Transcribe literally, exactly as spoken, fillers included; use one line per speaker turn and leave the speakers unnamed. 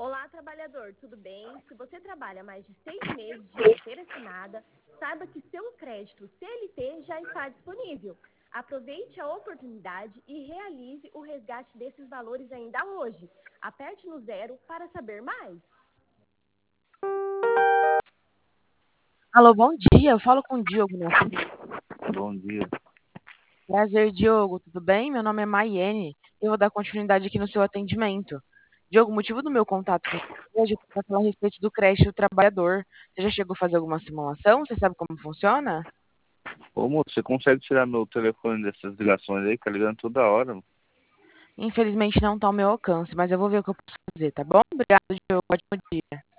Olá, trabalhador, tudo bem? Se você trabalha mais de seis meses de carteira assinada, saiba que seu crédito C L T já está disponível. Aproveite a oportunidade e realize o resgate desses valores ainda hoje. Aperte no zero para saber mais.
Alô, bom dia. Eu falo com o Diogo Nascimento.
Bom dia.
Prazer, Diogo. Tudo bem? Meu nome é Maiene. Eu vou dar continuidade aqui no seu atendimento. Diogo, o motivo do meu contato com você hoje é para falar a respeito do crédito do trabalhador. Você já chegou a fazer alguma simulação? Você sabe como funciona?
Ô, moço, você consegue tirar meu telefone dessas ligações aí? Tá ligando toda hora, mano.
Infelizmente não está ao meu alcance, mas eu vou ver o que eu posso fazer, tá bom? Obrigado, Diogo. Ótimo dia.